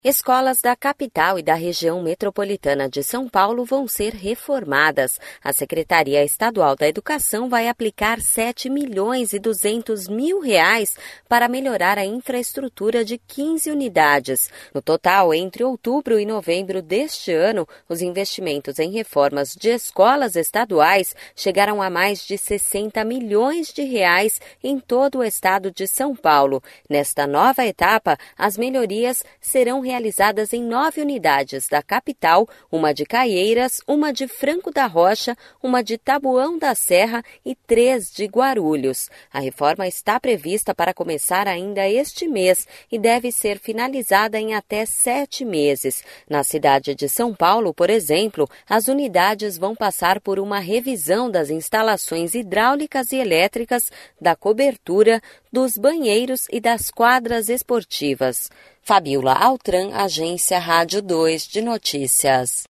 Escolas da capital e da região metropolitana de São Paulo vão ser reformadas. A Secretaria Estadual da Educação vai aplicar R$ 7.200.000 para melhorar a infraestrutura de 15 unidades. No total, entre outubro e novembro deste ano, os investimentos em reformas de escolas estaduais chegaram a mais de R$ 60 milhões em todo o estado de São Paulo. Nesta nova etapa, as melhorias serão realizadas em 9 unidades da capital, uma de Caieiras, uma de Franco da Rocha, uma de Taboão da Serra e 3 de Guarulhos. A reforma está prevista para começar ainda este mês e deve ser finalizada em até 7 meses. Na cidade de São Paulo, por exemplo, as unidades vão passar por uma revisão das instalações hidráulicas e elétricas, da cobertura, dos banheiros e das quadras esportivas. Fabiola Altran, Agência Rádio 2 de Notícias.